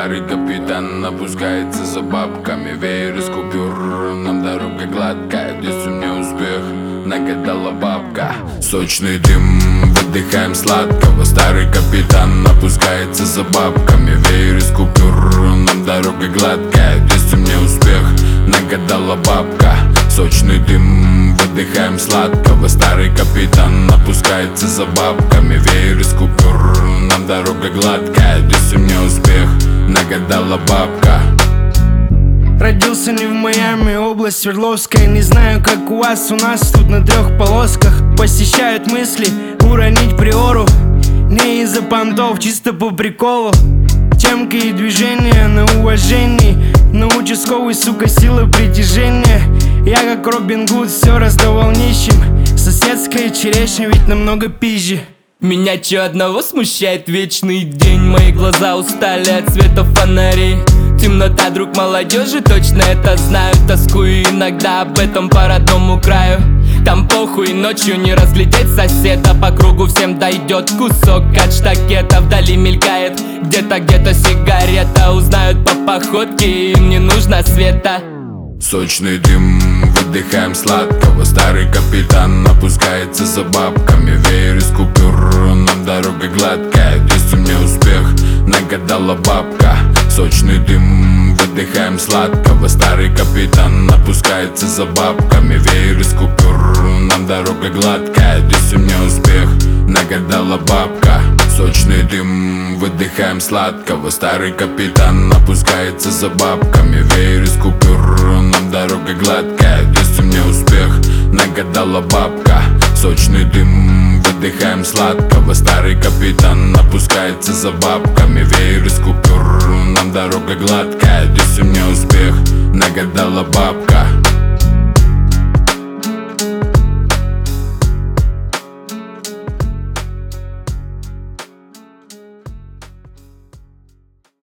Старый капитан опускается за бабками. Веер из купюр, нам дорога гладкая. Здесь у меня успех, нагадала бабка. Сочный дым, выдыхаем сладкого. Старый капитан опускается за бабками. Веер из купюр, нам дорога гладкая. Здесь у меня успех, нагадала бабка. Сочный дым, выдыхаем сладкого. Старый капитан опускается за бабками. Веер из купюр, нам дорога гладкая. Здесь у меня успех, нагадала бабка. Родился не в Майами, область Свердловская. Не знаю, как у вас, у нас тут на 3 полосках. Посещают мысли уронить приору. Не из-за понтов, чисто по приколу. Темки и движения на уважении. На участковый, сука, сила притяжения. Я как Робин Гуд все раздавал нищим. Соседская черешня ведь намного пизже. Меня чё одного смущает вечный день. Мои глаза устали от света фонарей. Темнота, друг молодежи, точно это знаю. Тоскую иногда об этом по родному краю. Там похуй, ночью не разглядеть соседа. По кругу всем дойдет кусок от штакета. Вдали мелькает где-то сигарета. Узнают по походке, им не нужно света. Сочный дым, выдыхаем сладкого. Старый капитан опускается за бабками. Веер из купюр, нам дорога гладкая. Здесь у меня успех, нагадала бабка. Сочный дым, выдыхаем сладкого. Старый капитан опускается за бабками. Веер из купюр, нам дорога гладкая. Здесь у меня успех, нагадала бабка. Сочный дым, выдыхаем сладкого. Старый капитан опускается за бабками. Веер из купюр, нам дорога гладкая. Здесь у меня успех, нагадала бабка. Сочный дым, выдыхаем сладкого. Старый капитан опускается за бабками. Веер из купюр, нам дорога гладкая. Здесь у меня успех, нагадала бабка.